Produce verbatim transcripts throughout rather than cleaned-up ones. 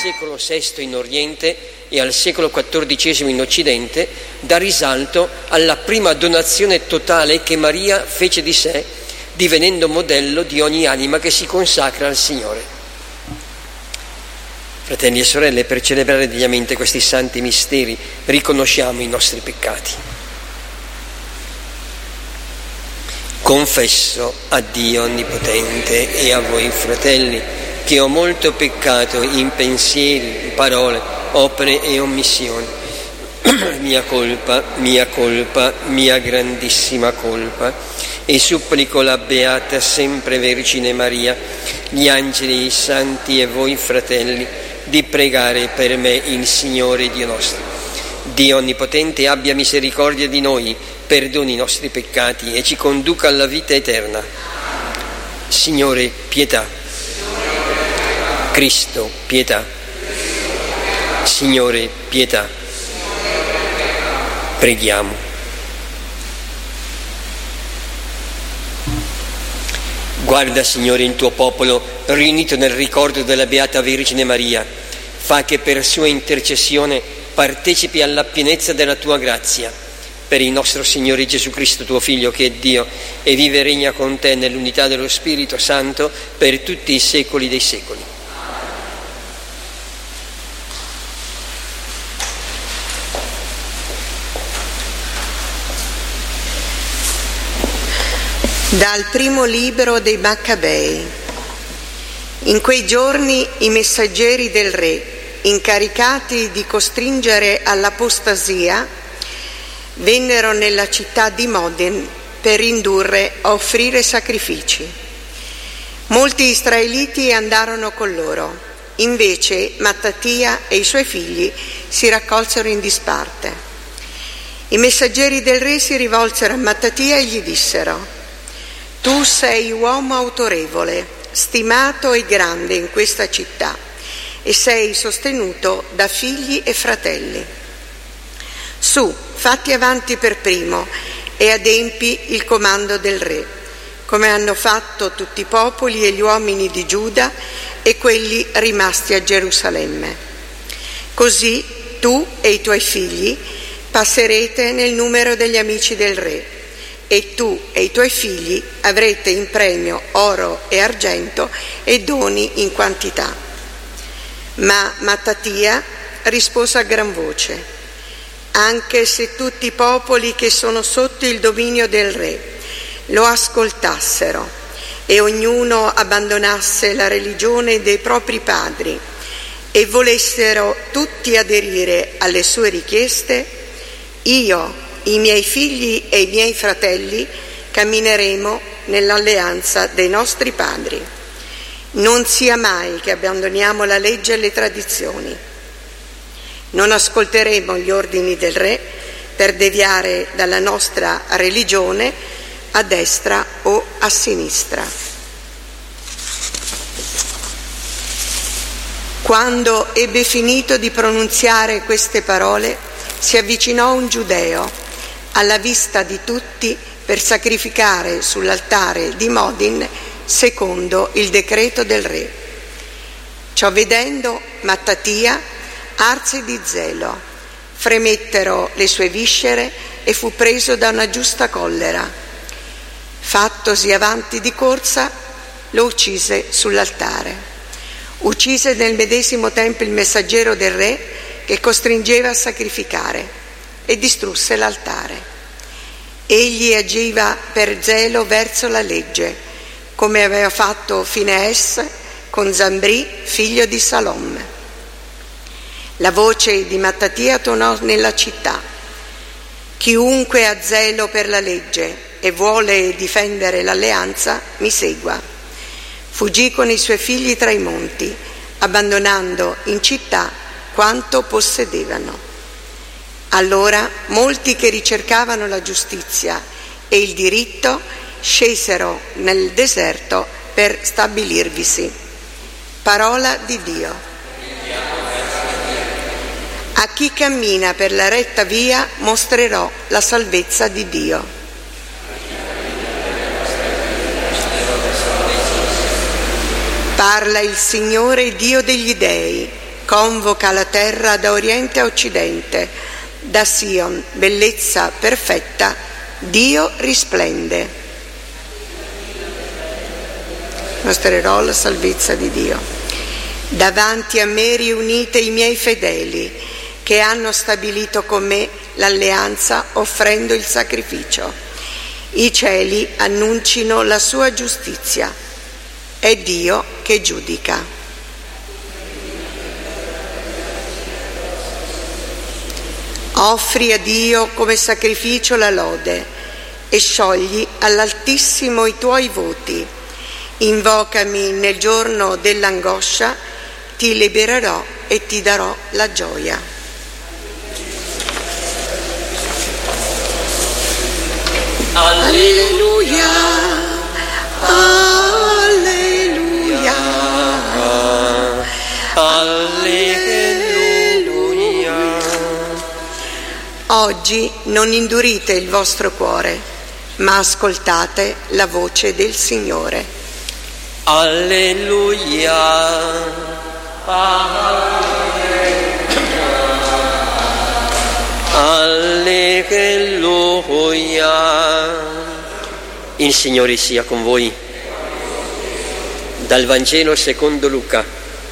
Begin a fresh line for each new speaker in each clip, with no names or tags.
secolo sesto in Oriente e al secolo quattordicesimo in Occidente, dà risalto alla prima donazione totale che Maria fece di sé, divenendo modello di ogni anima che si consacra al Signore. Fratelli e sorelle, per celebrare degnamente questi santi misteri riconosciamo i nostri peccati. Confesso a Dio Onnipotente e a voi, fratelli, che ho molto peccato in pensieri, in parole, opere e omissioni. Mia colpa, mia colpa, mia grandissima colpa. E supplico la Beata Sempre Vergine Maria, gli angeli, i santi e voi, fratelli, di pregare per me il Signore Dio nostro. Dio Onnipotente abbia misericordia di noi, perdoni i nostri peccati e ci conduca alla vita eterna. Signore, pietà. Cristo, pietà. Signore, pietà. Preghiamo. Guarda, Signore, il tuo popolo riunito nel ricordo della Beata Vergine Maria. Fa che per sua intercessione partecipi alla pienezza della tua grazia. Per il nostro Signore Gesù Cristo, tuo Figlio, che è Dio e vive e regna con te nell'unità dello Spirito Santo per tutti i secoli dei secoli.
Dal primo libro dei Maccabei. In quei giorni i messaggeri del re, incaricati di costringere all'apostasia, vennero nella città di Modin per indurre a offrire sacrifici. Molti israeliti andarono con loro, invece Mattatia e i suoi figli si raccolsero in disparte. I messaggeri del re si rivolsero a Mattatia e gli dissero: tu sei uomo autorevole, stimato e grande in questa città, e sei sostenuto da figli e fratelli. Su, fatti avanti per primo e adempi il comando del re, come hanno fatto tutti i popoli e gli uomini di Giuda e quelli rimasti a Gerusalemme. Così tu e i tuoi figli passerete nel numero degli amici del re, e tu e i tuoi figli avrete in premio oro e argento e doni in quantità. Ma Mattatia rispose a gran voce: anche se tutti i popoli che sono sotto il dominio del re lo ascoltassero e ognuno abbandonasse la religione dei propri padri e volessero tutti aderire alle sue richieste, io, i miei figli e i miei fratelli cammineremo nell'alleanza dei nostri padri. Non sia mai che abbandoniamo la legge e le tradizioni. Non ascolteremo gli ordini del re per deviare dalla nostra religione a destra o a sinistra. Quando ebbe finito di pronunziare queste parole, si avvicinò un giudeo alla vista di tutti per sacrificare sull'altare di Modin secondo il decreto del re. Ciò vedendo, Mattatia arse di zelo, fremettero le sue viscere e fu preso da una giusta collera. Fattosi avanti di corsa, lo uccise sull'altare. Uccise nel medesimo tempo il messaggero del re che costringeva a sacrificare e distrusse l'altare. Egli agiva per zelo verso la legge, come aveva fatto Finees con Zambri, figlio di Salom. La voce di Mattatia tuonò nella città: chiunque ha zelo per la legge e vuole difendere l'alleanza, mi segua. Fuggì con i suoi figli tra i monti, abbandonando in città quanto possedevano. Allora molti che ricercavano la giustizia e il diritto scesero nel deserto per stabilirvisi. Parola di Dio. A chi cammina per la retta via mostrerò la salvezza di Dio. Parla il Signore Dio degli dei, convoca la terra da oriente a occidente, da Sion, bellezza perfetta, Dio risplende. Mostrerò la salvezza di Dio. Davanti a me riunite i miei fedeli, che hanno stabilito con me l'alleanza offrendo il sacrificio. I cieli annuncino la sua giustizia. È Dio che giudica. Offri a Dio come sacrificio la lode e sciogli all'Altissimo i tuoi voti. Invocami nel giorno dell'angoscia, ti libererò e ti darò la gioia. Alleluia, alleluia, alleluia. Oggi non indurite il vostro cuore, ma ascoltate la voce del Signore.
Alleluia. Alleluia. Il Signore sia con voi. Dal Vangelo secondo Luca.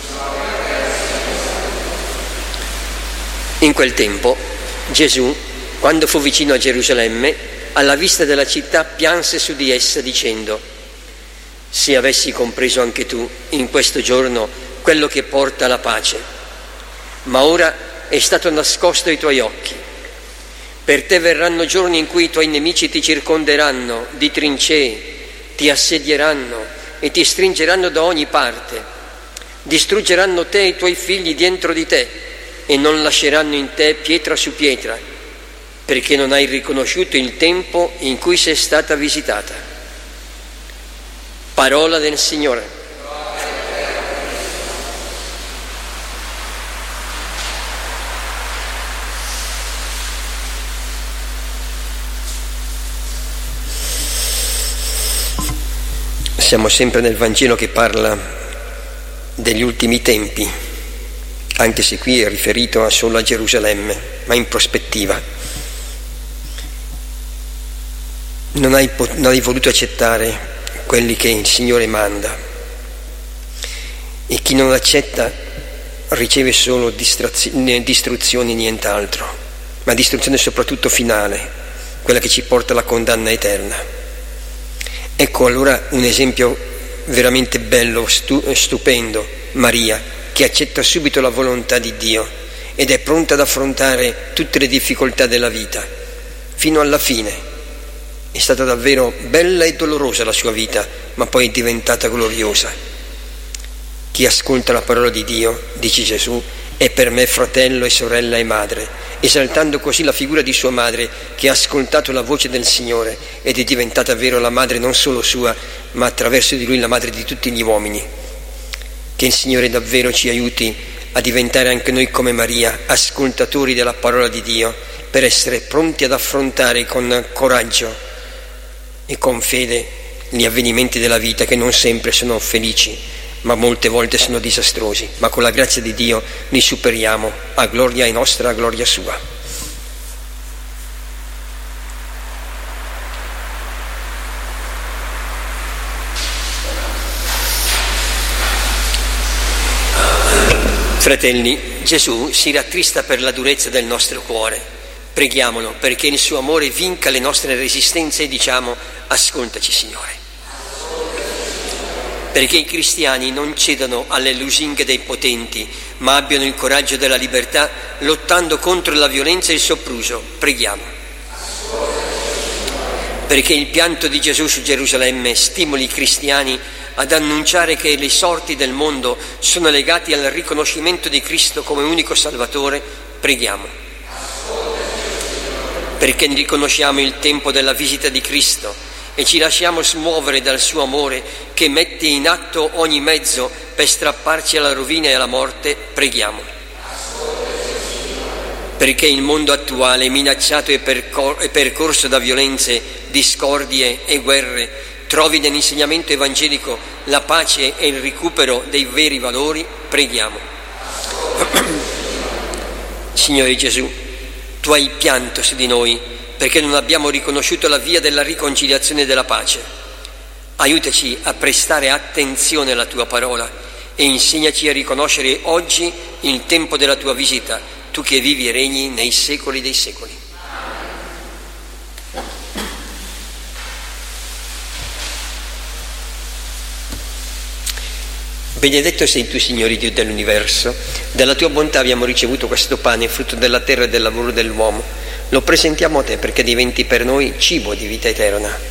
In quel tempo Gesù, quando fu vicino a Gerusalemme, alla vista della città pianse su di essa dicendo: se avessi compreso anche tu in questo giorno quello che porta la pace, ma ora è stato nascosto ai tuoi occhi. Per te verranno giorni in cui i tuoi nemici ti circonderanno di trincee, ti assedieranno e ti stringeranno da ogni parte, distruggeranno te e i tuoi figli dentro di te e non lasceranno in te pietra su pietra, perché non hai riconosciuto il tempo in cui sei stata visitata. Parola del Signore. Siamo sempre nel Vangelo che parla degli ultimi tempi, anche se qui è riferito solo a Gerusalemme, ma in prospettiva. Non hai, non hai voluto accettare quelli che il Signore manda, e chi non accetta riceve solo distruzione e nient'altro, ma distruzione soprattutto finale, quella che ci porta alla condanna eterna. Ecco allora un esempio veramente bello, stu- stupendo, Maria, che accetta subito la volontà di Dio ed è pronta ad affrontare tutte le difficoltà della vita, fino alla fine. È stata davvero bella e dolorosa la sua vita, ma poi è diventata gloriosa. Chi ascolta la parola di Dio, dice Gesù, è per me fratello e sorella e madre, esaltando così la figura di sua madre, che ha ascoltato la voce del Signore ed è diventata vero la madre non solo sua, ma attraverso di lui la madre di tutti gli uomini. Che il Signore davvero ci aiuti a diventare anche noi come Maria, ascoltatori della parola di Dio, per essere pronti ad affrontare con coraggio e con fede gli avvenimenti della vita, che non sempre sono felici, ma molte volte sono disastrosi, ma con la grazia di Dio li superiamo, a gloria nostra, a gloria sua. Fratelli, Gesù si rattrista per la durezza del nostro cuore. Preghiamolo perché il suo amore vinca le nostre resistenze e diciamo: ascoltaci, Signore. Perché i cristiani non cedano alle lusinghe dei potenti, ma abbiano il coraggio della libertà, lottando contro la violenza e il sopruso. Preghiamo. Perché il pianto di Gesù su Gerusalemme stimoli i cristiani ad annunciare che le sorti del mondo sono legati al riconoscimento di Cristo come unico Salvatore. Preghiamo. Perché riconosciamo il tempo della visita di Cristo e ci lasciamo smuovere dal suo amore che mette in atto ogni mezzo per strapparci alla rovina e alla morte. Preghiamo. Perché il mondo attuale, minacciato e, percor- e percorso da violenze, discordie e guerre, trovi nell'insegnamento evangelico la pace e il recupero dei veri valori. Preghiamo. Signore Gesù, Tu hai pianto su di noi perché non abbiamo riconosciuto la via della riconciliazione e della pace. Aiutaci a prestare attenzione alla Tua parola e insegnaci a riconoscere oggi il tempo della Tua visita, Tu che vivi e regni nei secoli dei secoli. Benedetto sei Tu, Signore Dio dell'universo, dalla Tua bontà abbiamo ricevuto questo pane, frutto della terra e del lavoro dell'uomo. Lo presentiamo a Te perché diventi per noi cibo di vita eterna.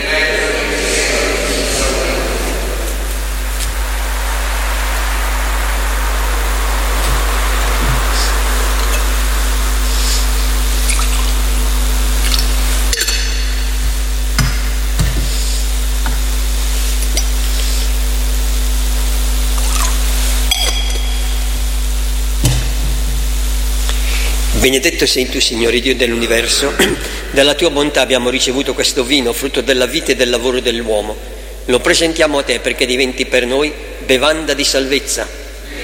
Benedetto sei Tu, Signore Dio dell'universo, dalla Tua bontà abbiamo ricevuto questo vino, frutto della vita e del lavoro dell'uomo. Lo presentiamo a Te perché diventi per noi bevanda di salvezza.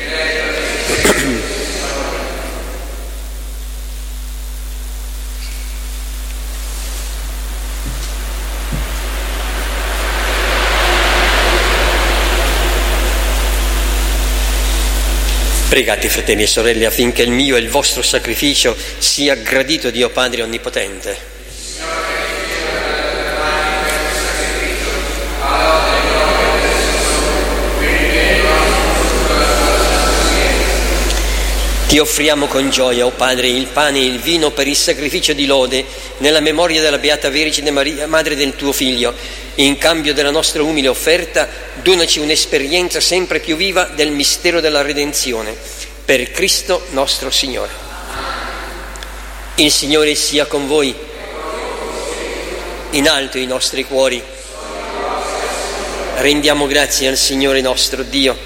Pregate, fratelli e sorelle, affinché il mio e il vostro sacrificio sia gradito a Dio Padre Onnipotente. Ti offriamo con gioia, o Padre, il pane e il vino per il sacrificio di lode nella memoria della Beata Vergine Maria, Madre del Tuo Figlio. In cambio della nostra umile offerta, donaci un'esperienza sempre più viva del mistero della redenzione. Per Cristo nostro Signore. Il Signore sia con voi. In alto i nostri cuori. Rendiamo grazie al Signore nostro Dio.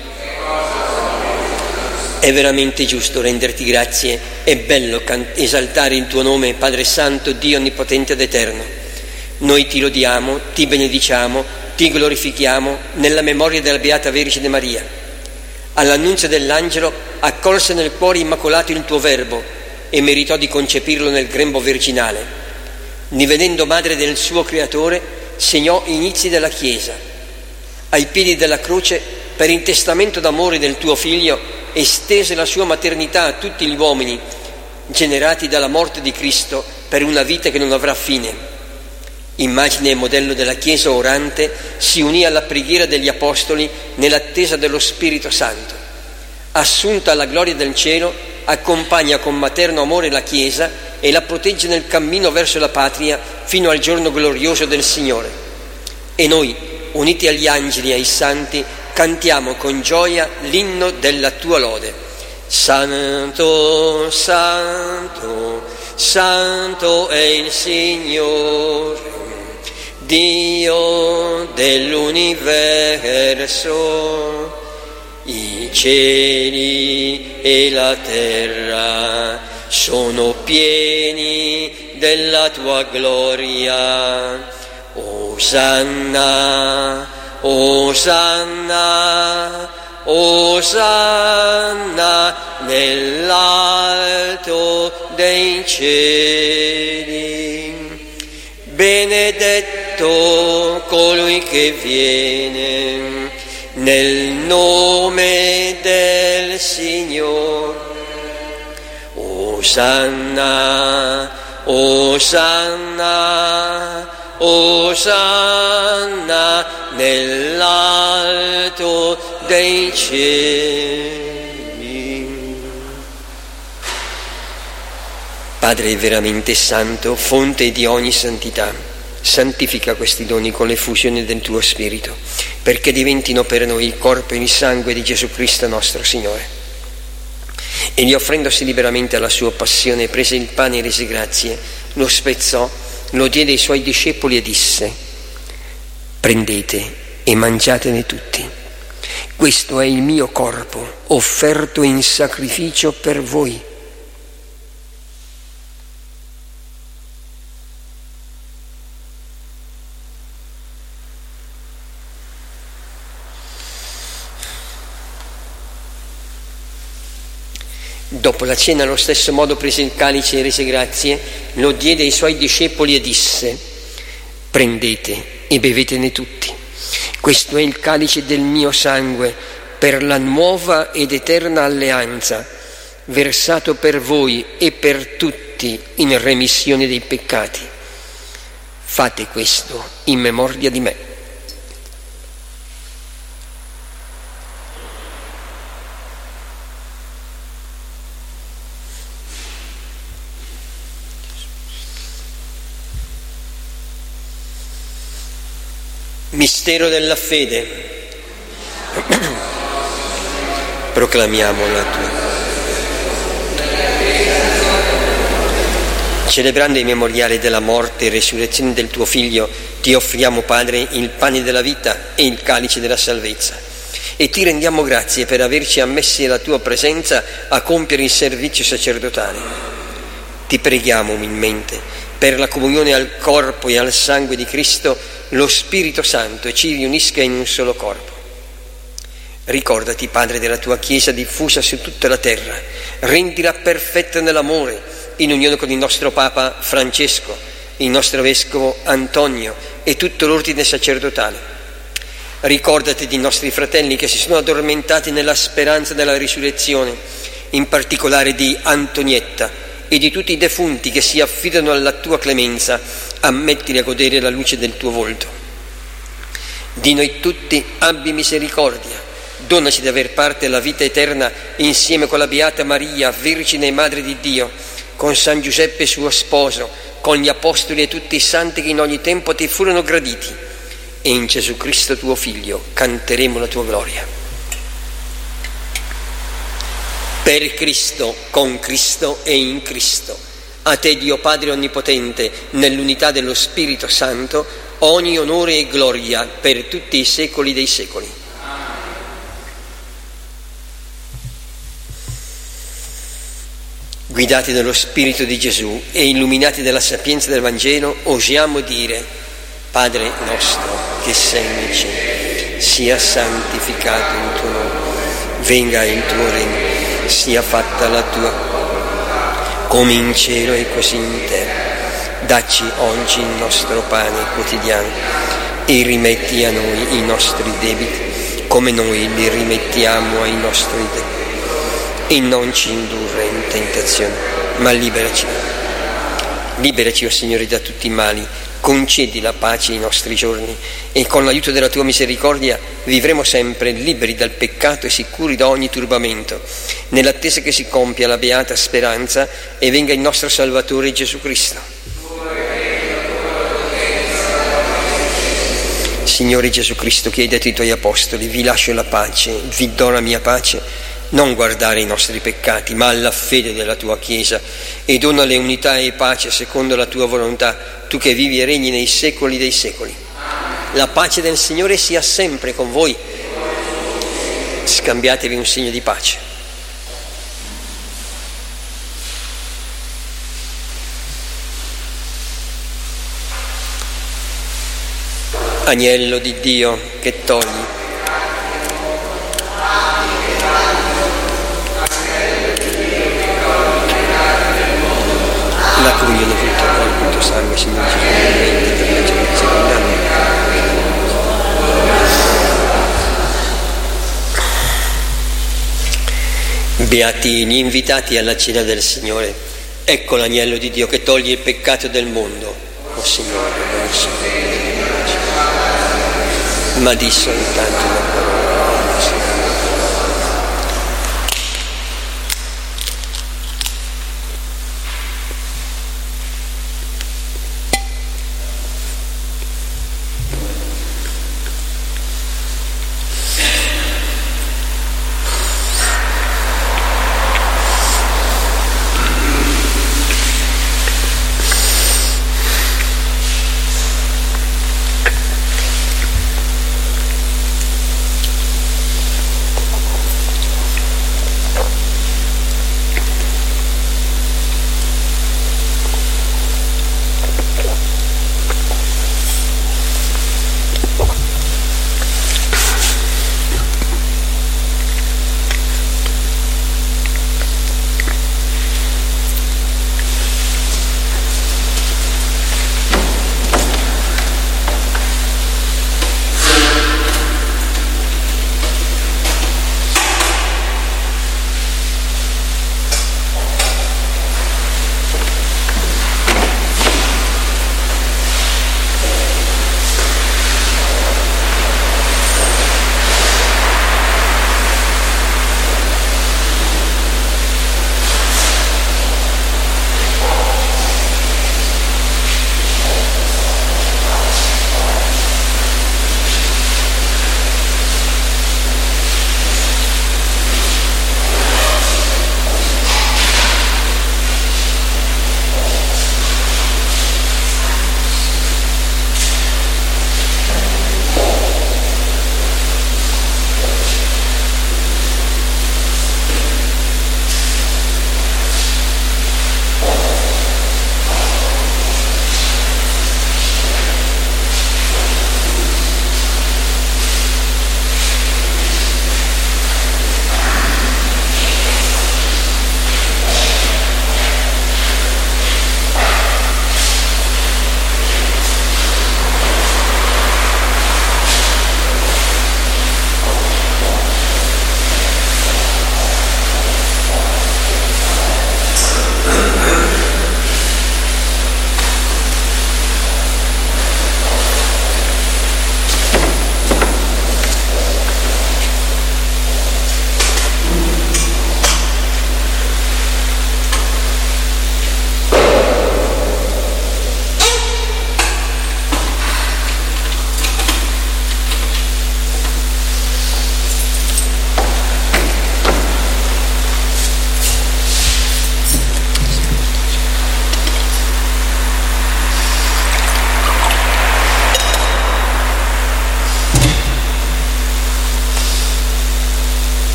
È veramente giusto renderti grazie, è bello can- esaltare il tuo nome, Padre Santo, Dio Onnipotente ed Eterno. Noi ti lodiamo, ti benediciamo, ti glorifichiamo nella memoria della Beata Vergine Maria. All'annunzio dell'angelo accolse nel cuore immacolato il tuo Verbo e meritò di concepirlo nel grembo virginale. Divenendo madre del suo creatore, segnò gli inizi della Chiesa. Ai piedi della croce, per il testamento d'amore del tuo Figlio, estese la sua maternità a tutti gli uomini, generati dalla morte di Cristo per una vita che non avrà fine. Immagine e modello della Chiesa orante, si unì alla preghiera degli Apostoli nell'attesa dello Spirito Santo. Assunta alla gloria del cielo, accompagna con materno amore la Chiesa e la protegge nel cammino verso la patria fino al giorno glorioso del Signore. E noi, uniti agli angeli e ai santi, cantiamo con gioia l'inno della tua lode. Santo, santo, santo è il Signore, Dio dell'universo. I cieli e la terra sono pieni della tua gloria. Osanna, Osanna, Osanna nell'alto dei cieli. Benedetto colui che viene nel nome del Signore. Osanna, Osanna, Osanna nell'alto dei cieli. Padre veramente santo, fonte di ogni santità, santifica questi doni con l'effusione del tuo Spirito, perché diventino per noi il corpo e il sangue di Gesù Cristo nostro Signore. Egli, offrendosi liberamente alla sua passione, prese il pane e rese grazie, lo spezzò, lo diede ai suoi discepoli e disse: prendete e mangiatene tutti. Questo è il mio corpo, offerto in sacrificio per voi. Dopo la cena, allo stesso modo, prese il calice e rese grazie, lo diede ai suoi discepoli e disse: prendete e bevetene tutti. Questo è il calice del mio sangue per la nuova ed eterna alleanza, versato per voi e per tutti in remissione dei peccati. Fate questo in memoria di me. Mistero della fede. Proclamiamo la tua. Celebrando il memoriale della morte e resurrezione del tuo Figlio, ti offriamo, Padre, il pane della vita e il calice della salvezza. E ti rendiamo grazie per averci ammessi alla tua presenza a compiere il servizio sacerdotale. Ti preghiamo umilmente per la comunione al corpo e al sangue di Cristo, lo Spirito Santo ci riunisca in un solo corpo. Ricordati, Padre, della tua Chiesa diffusa su tutta la terra, rendila perfetta nell'amore, in unione con il nostro Papa Francesco, il nostro Vescovo Antonio e tutto l'ordine sacerdotale. Ricordati dei nostri fratelli che si sono addormentati nella speranza della risurrezione, in particolare di Antonietta e di tutti i defunti che si affidano alla tua clemenza. Ammettili a godere la luce del tuo volto. Di noi tutti abbi misericordia, donaci di aver parte alla vita eterna insieme con la Beata Maria, Vergine e Madre di Dio, con San Giuseppe suo sposo, con gli Apostoli e tutti i santi che in ogni tempo ti furono graditi, e in Gesù Cristo tuo Figlio canteremo la tua gloria. Per Cristo, con Cristo e in Cristo, a te, Dio Padre Onnipotente, nell'unità dello Spirito Santo, ogni onore e gloria per tutti i secoli dei secoli. Guidati dallo Spirito di Gesù e illuminati dalla sapienza del Vangelo, osiamo dire: Padre nostro che sei nei cieli, sia santificato il tuo nome, venga il tuo regno, sia fatta la tua volontà, come in cielo e così in terra. Dacci oggi il nostro pane quotidiano e rimetti a noi i nostri debiti, come noi li rimettiamo ai nostri debiti. E non ci indurre in tentazione, ma liberaci. Liberaci, o Signore, da tutti i mali, concedi la pace ai nostri giorni e con l'aiuto della tua misericordia vivremo sempre liberi dal peccato e sicuri da ogni turbamento, nell'attesa che si compia la beata speranza e venga il nostro Salvatore Gesù Cristo. Signore Gesù Cristo, che hai detto ai tuoi apostoli: vi lascio la pace, vi do la mia pace, non guardare i nostri peccati, ma alla fede della tua Chiesa, e donale unità e pace secondo la tua volontà, tu che vivi e regni nei secoli dei secoli. La pace del Signore sia sempre con voi. Scambiatevi un segno di pace. Agnello di Dio che togli la comunione con il tuo corpo e il tuo sangue, Signore Gesù, per la gioia secondaria. Beati gli invitati alla cena del Signore. Ecco l'agnello di Dio che toglie il peccato del mondo. O Signore, non so, ma di soltanto la parola.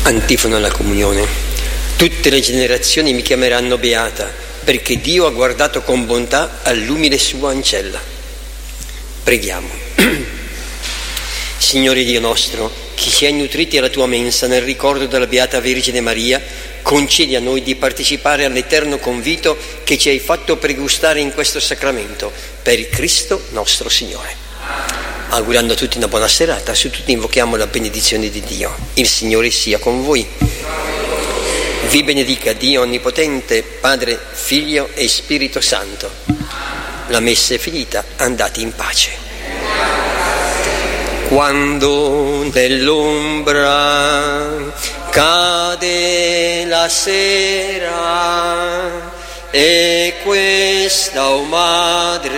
Antifona alla comunione. Tutte le generazioni mi chiameranno beata, perché Dio ha guardato con bontà all'umile sua ancella. Preghiamo. Signore Dio nostro, che ci hai nutriti alla tua mensa nel ricordo della Beata Vergine Maria, concedi a noi di partecipare all'eterno convito che ci hai fatto pregustare in questo sacramento, per Cristo nostro Signore. Augurando a tutti una buona serata, su tutti invochiamo la benedizione di Dio. Il Signore sia con voi. Vi benedica Dio Onnipotente, Padre, Figlio e Spirito Santo. La messa è finita, andate in pace. Quando nell'ombra cade la sera e questa, o Madre,